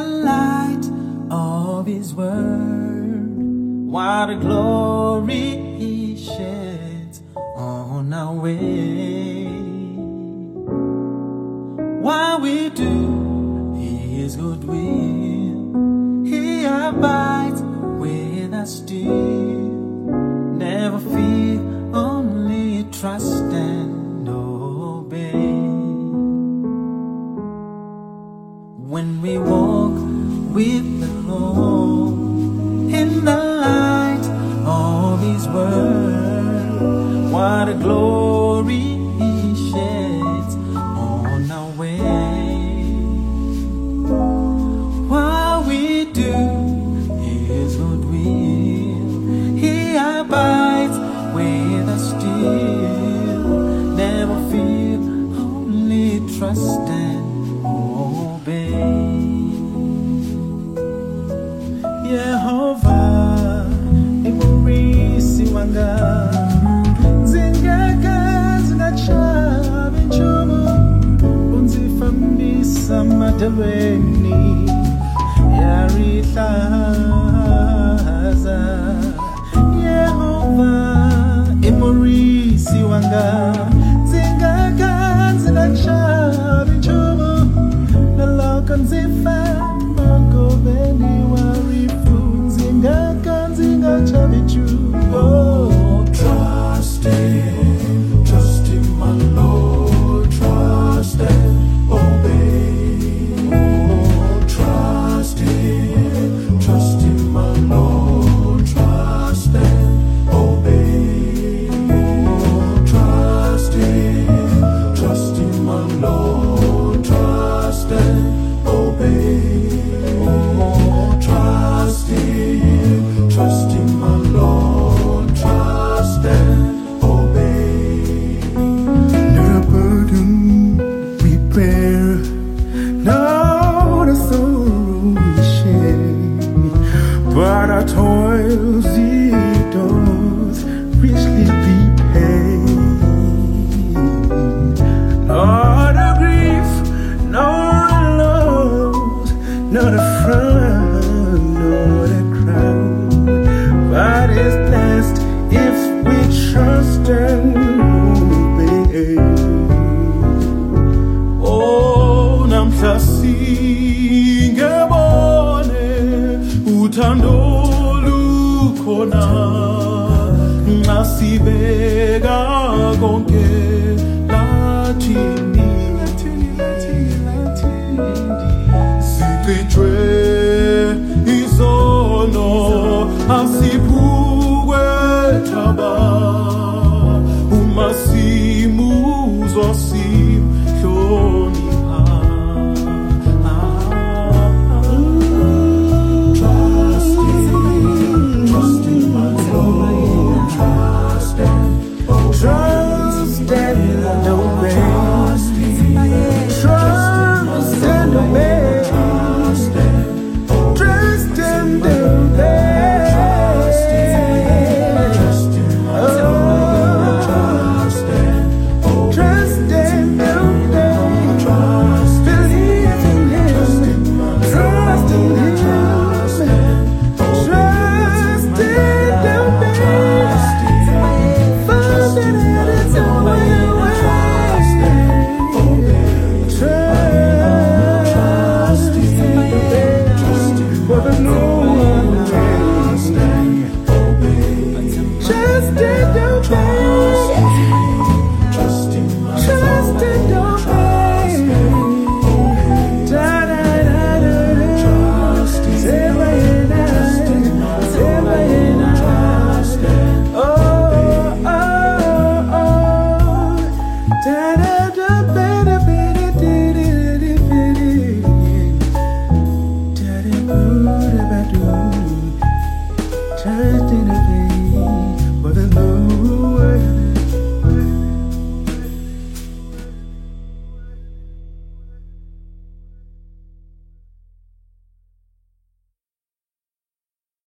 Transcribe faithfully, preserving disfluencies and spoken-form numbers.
light of His word. What a glory He sheds on our way. While we do His good will, He abides with us still. Never fear, only trust and obey. When we walk with the Lord in the light of His word, what a glory He sheds on our way. While we do His good will, He abides with us still. Never fear, only trust and obey. Yehovah, imurisi wanga, zingaka zinachaba nchumu, unzifambisa madaweni, yarithaza. Yehovah, imurisi wanga, zingaka zinachaba nchumu, naloka nzifamba magoveni warifunzi ngaka nzingacha vichu. Oh, trust Him, trust Him, my Lord, trust and obey. Oh, trust Him, trust Him, my Lord, trust and obey. Oh, trust Him, trust Him, my Lord, trust and obey. Oh, trust Him, trust Him, my Lord, trust and obey. Not a burden we bear, not a sorrow we share, but our toils it does richly repay. Not a grief, not a loss, not a frown, not a crown, but is blessed if we trust and obey. Oh, namhla singebone uthando lukhona, nxa sibeka konke lathini, sichitshwe